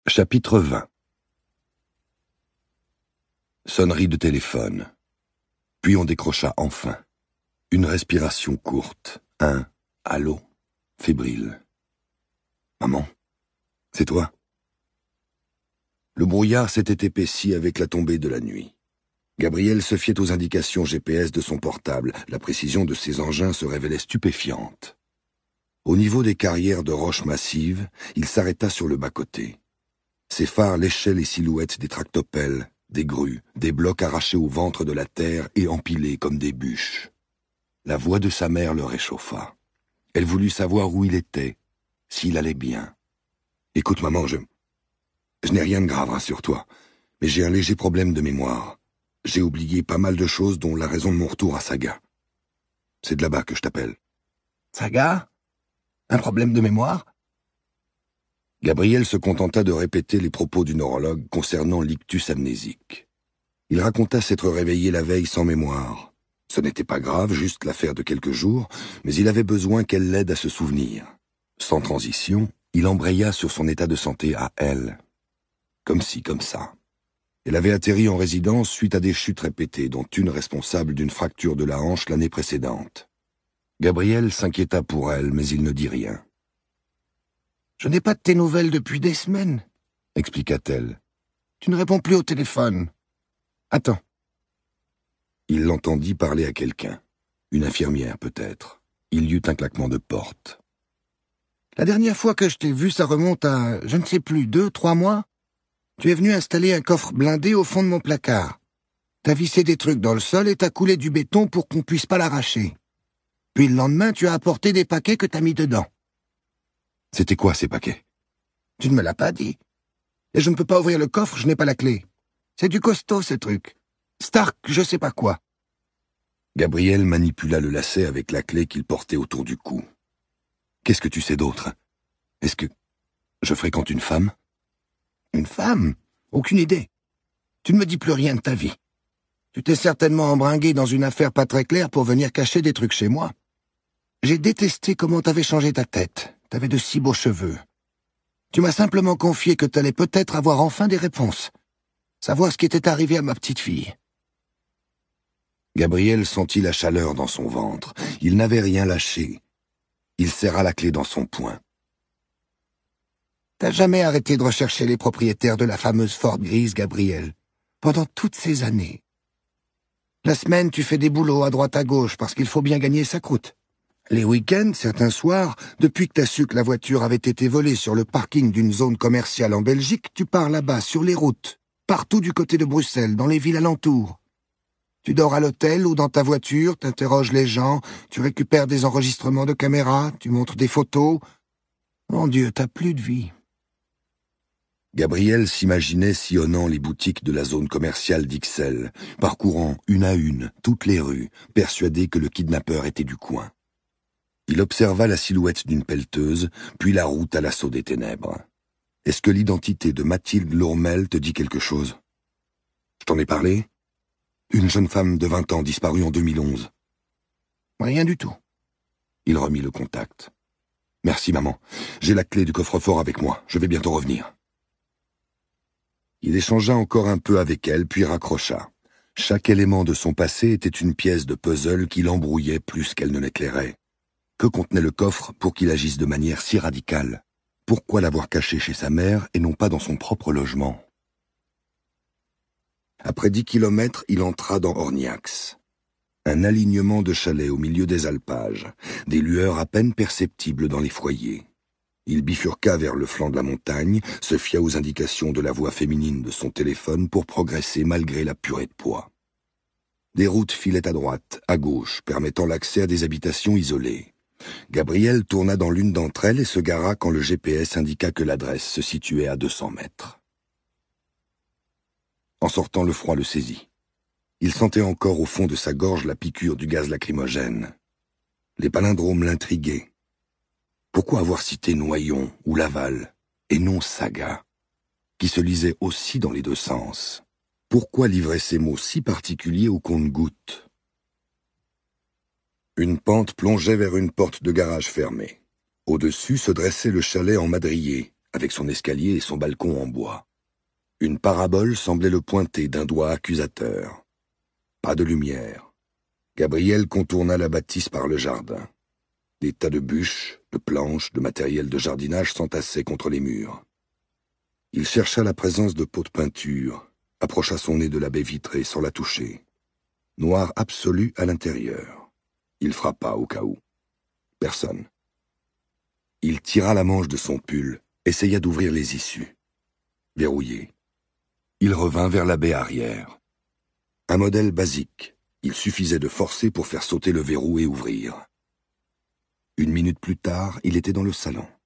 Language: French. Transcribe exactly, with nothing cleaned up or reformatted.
Chapitre vingt. Sonnerie de téléphone. Puis on décrocha enfin. Une respiration courte. Un « allô » fébrile. « Maman, c'est toi ?» Le brouillard s'était épaissi avec la tombée de la nuit. Gabriel se fiait aux indications G P S de son portable. La précision de ses engins se révélait stupéfiante. Au niveau des carrières de roches massives, il s'arrêta sur le bas-côté. Ses phares léchaient les silhouettes des tractopelles, des grues, des blocs arrachés au ventre de la terre et empilés comme des bûches. La voix de sa mère le réchauffa. Elle voulut savoir où il était, s'il allait bien. « Écoute, maman, je... Je n'ai rien de grave, rassure-toi, mais j'ai un léger problème de mémoire. J'ai oublié pas mal de choses, dont la raison de mon retour à Saga. C'est de là-bas que je t'appelle. »« Saga ? Un problème de mémoire ?» Gabriel se contenta de répéter les propos du neurologue concernant l'ictus amnésique. Il raconta s'être réveillé la veille sans mémoire. Ce n'était pas grave, juste l'affaire de quelques jours, mais il avait besoin qu'elle l'aide à se souvenir. Sans transition, il embraya sur son état de santé à elle. Comme ci, comme ça. Elle avait atterri en résidence suite à des chutes répétées, dont une responsable d'une fracture de la hanche l'année précédente. Gabriel s'inquiéta pour elle, mais il ne dit rien. « Je n'ai pas de tes nouvelles depuis des semaines, » expliqua-t-elle. « Tu ne réponds plus au téléphone. Attends. » Il l'entendit parler à quelqu'un. Une infirmière, peut-être. Il y eut un claquement de porte. « La dernière fois que je t'ai vu, ça remonte à, je ne sais plus, deux, trois mois. Tu es venu installer un coffre blindé au fond de mon placard. T'as vissé des trucs dans le sol et t'as coulé du béton pour qu'on puisse pas l'arracher. Puis le lendemain, tu as apporté des paquets que t'as mis dedans. » C'était quoi, ces paquets? Tu ne me l'as pas dit. Et je ne peux pas ouvrir le coffre, je n'ai pas la clé. C'est du costaud, ce truc. Stark, je sais pas quoi. Gabriel manipula le lacet avec la clé qu'il portait autour du cou. Qu'est-ce que tu sais d'autre? Est-ce que je fréquente une femme? Une femme? Aucune idée. Tu ne me dis plus rien de ta vie. Tu t'es certainement embringué dans une affaire pas très claire pour venir cacher des trucs chez moi. J'ai détesté comment t'avais changé ta tête. T'avais de si beaux cheveux. Tu m'as simplement confié que t'allais peut-être avoir enfin des réponses. Savoir ce qui était arrivé à ma petite fille. Gabriel sentit la chaleur dans son ventre. Il n'avait rien lâché. Il serra la clé dans son poing. T'as jamais arrêté de rechercher les propriétaires de la fameuse Ford grise, Gabriel, pendant toutes ces années. La semaine, tu fais des boulots à droite à gauche parce qu'il faut bien gagner sa croûte. Les week-ends, certains soirs, depuis que t'as su que la voiture avait été volée sur le parking d'une zone commerciale en Belgique, tu pars là-bas, sur les routes, partout du côté de Bruxelles, dans les villes alentours. Tu dors à l'hôtel ou dans ta voiture, t'interroges les gens, tu récupères des enregistrements de caméras, tu montres des photos. Mon Dieu, t'as plus de vie. Gabriel s'imaginait sillonnant les boutiques de la zone commerciale d'Ixelles, parcourant une à une toutes les rues, persuadé que le kidnappeur était du coin. Il observa la silhouette d'une pelleteuse, puis la route à l'assaut des ténèbres. Est-ce que l'identité de Mathilde Lourmel te dit quelque chose? Je t'en ai parlé? Une jeune femme de vingt ans disparue en deux mille onze. Rien du tout. Il remit le contact. Merci, maman. J'ai la clé du coffre-fort avec moi. Je vais bientôt revenir. Il échangea encore un peu avec elle, puis raccrocha. Chaque élément de son passé était une pièce de puzzle qui l'embrouillait plus qu'elle ne l'éclairait. Que contenait le coffre pour qu'il agisse de manière si radicale? Pourquoi l'avoir caché chez sa mère et non pas dans son propre logement? Après dix kilomètres, il entra dans Orniax. Un alignement de chalets au milieu des alpages, des lueurs à peine perceptibles dans les foyers. Il bifurqua vers le flanc de la montagne, se fia aux indications de la voix féminine de son téléphone pour progresser malgré la purée de poids. Des routes filaient à droite, à gauche, permettant l'accès à des habitations isolées. Gabriel tourna dans l'une d'entre elles et se gara quand le G P S indiqua que l'adresse se situait à deux cents mètres. En sortant, le froid le saisit. Il sentait encore au fond de sa gorge la piqûre du gaz lacrymogène. Les palindromes l'intriguaient. Pourquoi avoir cité Noyon ou Laval, et non Saga, qui se lisait aussi dans les deux sens? Pourquoi livrer ces mots si particuliers au compte-gouttes? Une pente plongeait vers une porte de garage fermée. Au-dessus se dressait le chalet en madrier, avec son escalier et son balcon en bois. Une parabole semblait le pointer d'un doigt accusateur. Pas de lumière. Gabriel contourna la bâtisse par le jardin. Des tas de bûches, de planches, de matériel de jardinage s'entassaient contre les murs. Il chercha la présence de pots de peinture, approcha son nez de la baie vitrée sans la toucher. Noir absolu à l'intérieur. Il frappa au cas où. Personne. Il tira la manche de son pull, essaya d'ouvrir les issues. Verrouillé. Il revint vers la baie arrière. Un modèle basique. Il suffisait de forcer pour faire sauter le verrou et ouvrir. Une minute plus tard, il était dans le salon.